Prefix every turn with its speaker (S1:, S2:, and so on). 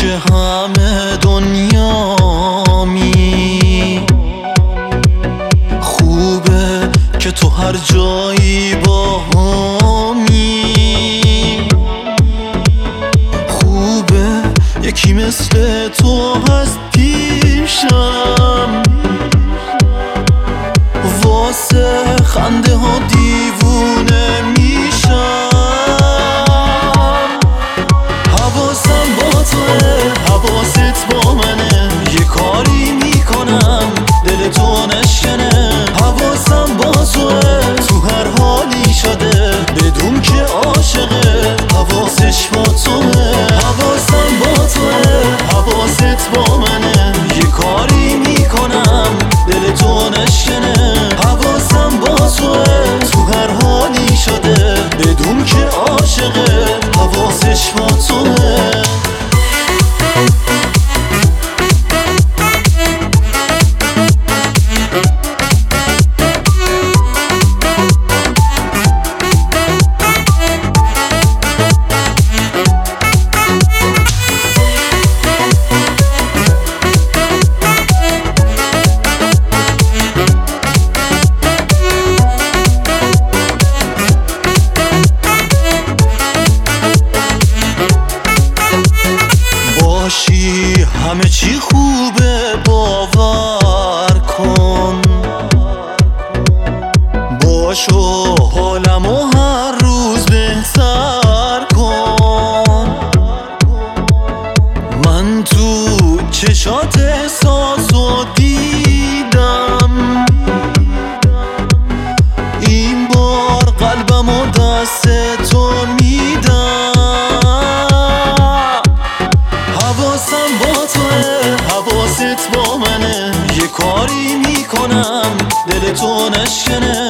S1: که همه دنیامی. خوبه که تو هر جایی با همی. خوبه یکی مثل تو هست پیشم، واسه خنده ها دیوونه میشم. حواسم با توه، حواست با منه، یه کاری میکنم دل تو نشکنه. حواسم با توه، تو هر حالی شده بدون که عاشقه، حواسش با توه. حواسم با توه، حواست با منه، یه کاری میکنم دل تو نشکنه. حواسم با توه، تو هر حالی شده بدون که عاشقه، حواسش با توه. همه چی خوبه باور کن، باشو حالمو هر روز بهتر کن. من تو چشات احساسو دیدم، این بار قلبمو دست تو میدم. حواسم با توه، حواست با منه، یه کاری میکنم دل تو نشکنه.